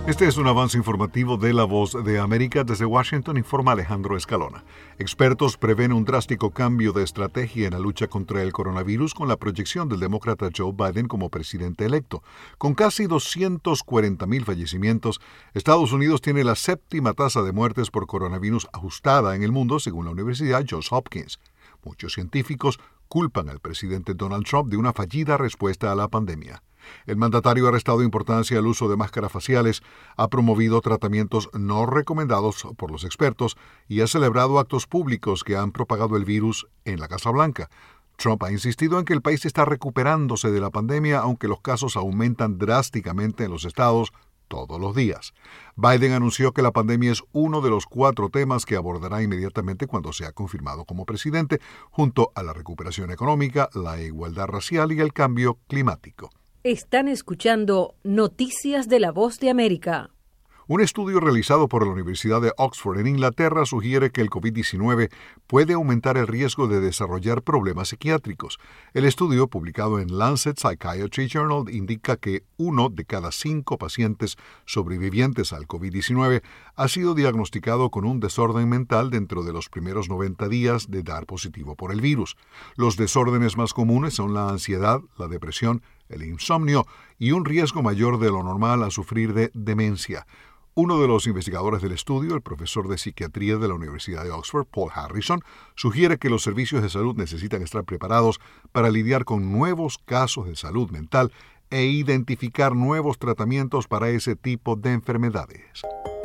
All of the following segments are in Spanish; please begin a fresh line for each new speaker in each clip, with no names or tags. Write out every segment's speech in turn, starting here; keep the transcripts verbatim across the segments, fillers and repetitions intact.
Este es un avance informativo de La Voz de América. Desde Washington informa Alejandro Escalona. Expertos prevén un drástico cambio de estrategia en la lucha contra el coronavirus con la proyección del demócrata Joe Biden como presidente electo. Con casi doscientos cuarenta mil fallecimientos, Estados Unidos tiene la séptima tasa de muertes por coronavirus ajustada en el mundo, según la Universidad Johns Hopkins. Muchos científicos culpan al presidente Donald Trump de una fallida respuesta a la pandemia. El mandatario ha restado importancia al uso de máscaras faciales, ha promovido tratamientos no recomendados por los expertos y ha celebrado actos públicos que han propagado el virus en la Casa Blanca. Trump ha insistido en que el país está recuperándose de la pandemia, aunque los casos aumentan drásticamente en los estados todos los días. Biden anunció que la pandemia es uno de los cuatro temas que abordará inmediatamente cuando sea confirmado como presidente, junto a la recuperación económica, la igualdad racial y el cambio climático.
Están escuchando Noticias de La Voz de América.
Un estudio realizado por la Universidad de Oxford en Inglaterra sugiere que el covid diecinueve puede aumentar el riesgo de desarrollar problemas psiquiátricos. El estudio, publicado en Lancet Psychiatry Journal, indica que uno de cada cinco pacientes sobrevivientes al covid diecinueve ha sido diagnosticado con un desorden mental dentro de los primeros noventa días de dar positivo por el virus. Los desórdenes más comunes son la ansiedad, la depresión, el insomnio y un riesgo mayor de lo normal a sufrir de demencia. Uno de los investigadores del estudio, el profesor de psiquiatría de la Universidad de Oxford, Paul Harrison, sugiere que los servicios de salud necesitan estar preparados para lidiar con nuevos casos de salud mental e identificar nuevos tratamientos para ese tipo de enfermedades.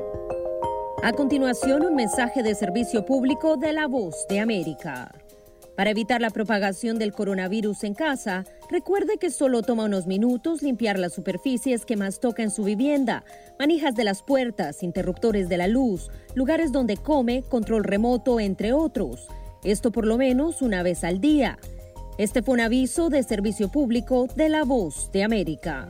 A continuación, un mensaje de servicio público de La Voz de América. Para evitar la propagación del coronavirus en casa, recuerde que solo toma unos minutos limpiar las superficies que más toca en su vivienda, manijas de las puertas, interruptores de la luz, lugares donde come, control remoto, entre otros. Esto por lo menos una vez al día. Este fue un aviso de servicio público de La Voz de América.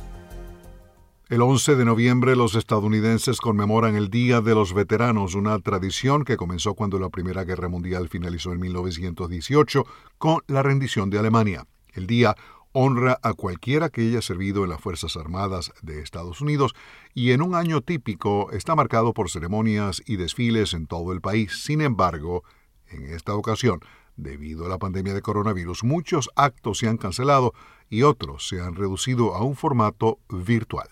El once de noviembre los estadounidenses conmemoran el Día de los Veteranos, una tradición que comenzó cuando la Primera Guerra Mundial finalizó en mil novecientos dieciocho con la rendición de Alemania. El día honra a cualquiera que haya servido en las Fuerzas Armadas de Estados Unidos y en un año típico está marcado por ceremonias y desfiles en todo el país. Sin embargo, en esta ocasión, debido a la pandemia de coronavirus, muchos actos se han cancelado y otros se han reducido a un formato virtual.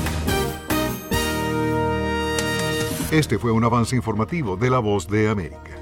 Este fue un avance informativo de La Voz de América.